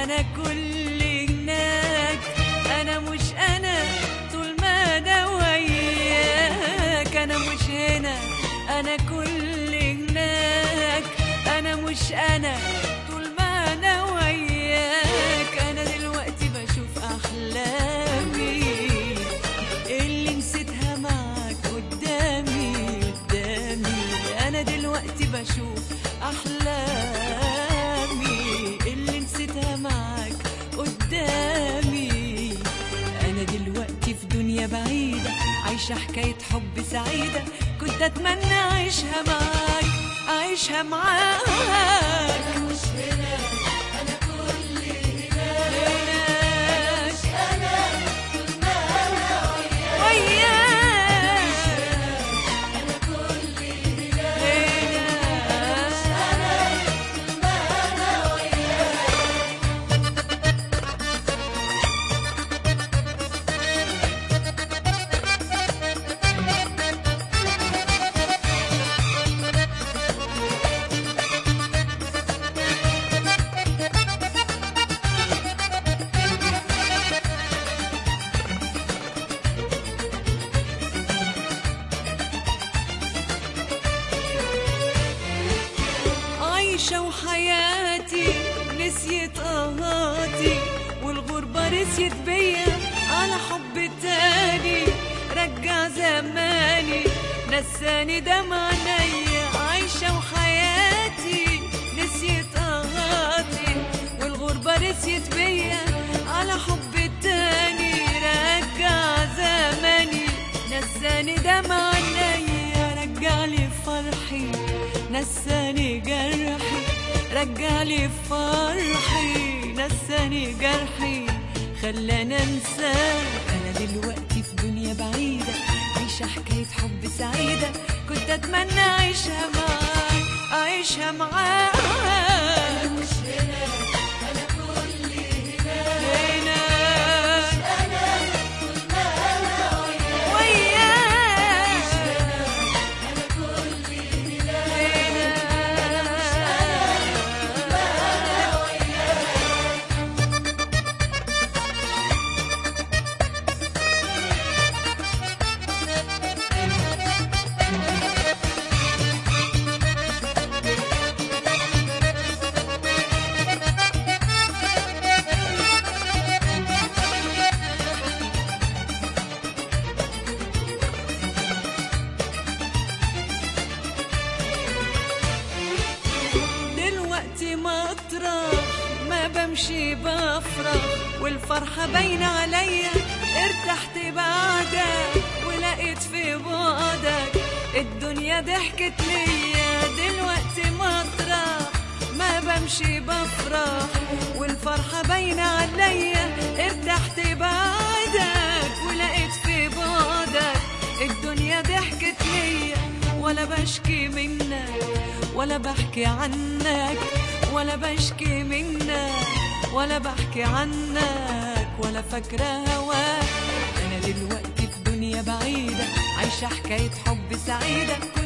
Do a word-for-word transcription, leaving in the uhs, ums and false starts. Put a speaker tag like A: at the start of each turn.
A: انا كل هناك، انا مش انا طول ما انا وياك، انا مش هنا انا كل هناك، انا مش انا طول ما انا وياك. انا دلوقتي بشوف احلامي اللي نسيتها معاك قدامي قدامي. انا دلوقتي بشوف احلامي اللي نسيتها معاك قدامي. انا دلوقتي في دنيا بعيدة عايشة حكاية حب سعيدة، كنت اتمنى اعيشها معاك اعيشها معاك.
B: أنا مش هنا أنا كل هناك، مش أنا طول ما أنا وياك،
A: وياك
B: مش هنا أنا كل هناك، مش أنا طول ما أنا
A: عايشة وحياتي نسيت قهاتي، والغربة رسيت بيا على حب تاني. رجع زماني نساني دمع عينيا، عايشة وحياتي نسيت قهاتي، والغربة رسيت بيا على حب تاني. رجع زماني نساني دمع عينيا، رجعلي فرحي نساني جرحي، رجعلي فرحي نساني جرحي، خلاني انساك. انا دلوقتي في دنيا بعيدة عايشة حكاية حب سعيدة، كنت اتمنى اعيشها معاك اعيشها معاك.
B: أنا مش هنا أنا كل هناك،
A: هناك
B: مش أنا طول ما أنا وياك،
A: وياك
B: مش هنا أنا كل هناك، مش أنا طول ما أنا وياك.
A: دلوقتي مطرح ما بمشي بفرح، والفرحة باينة عليا، ارتحت بعدك ولقيت في بعدك الدنيا ضحكت ليا. دلوقتي مطرح ما بمشي بفرح، والفرحة باينة عليا، ارتحت بعدك ولقيت في بعدك الدنيا ضحكت ليا. ولا بشكي منك ولا بحكي عنك، ولا بشكي منك ولا بحكي عنك، ولا فاكرة هواك. أنا دلوقتي في دنيا بعيدة عايشة حكاية حب سعيدة،